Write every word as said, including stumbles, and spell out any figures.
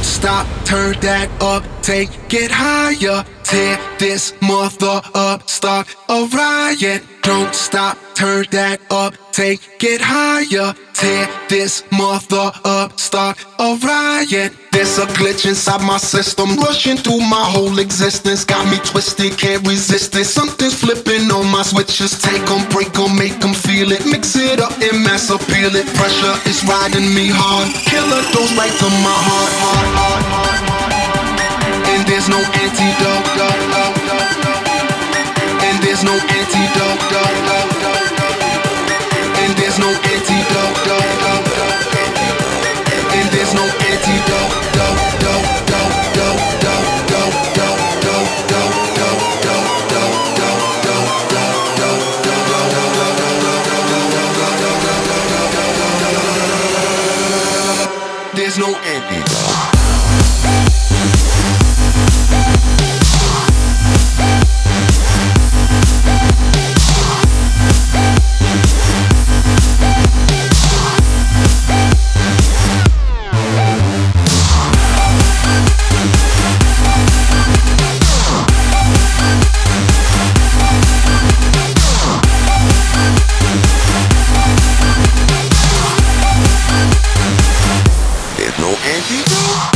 Don't stop, turn that up, take it higher. Tear this mother up, start a riot. Don't stop, turn that up, take it higher. Tear this mother up, start a riot. There's a glitch inside my system, rushing through my whole existence. Got me twisted, can't resist it. Something's flipping on my switches. Take 'em, break 'em, make 'em feel it. Mix it up and mass appeal it. Pressure is riding me hard. Killer dose right to my heart, heart, heart, heart, heart. And there's no antidote, do, do, do, do. And there's no antidote, do, do, do, do. And there's no antidote, do, do, do, do. And there's no antidote, do, do, do, do, do, do, do, do, do, do, do, do, do, do, do. There's no antidote. No antidote?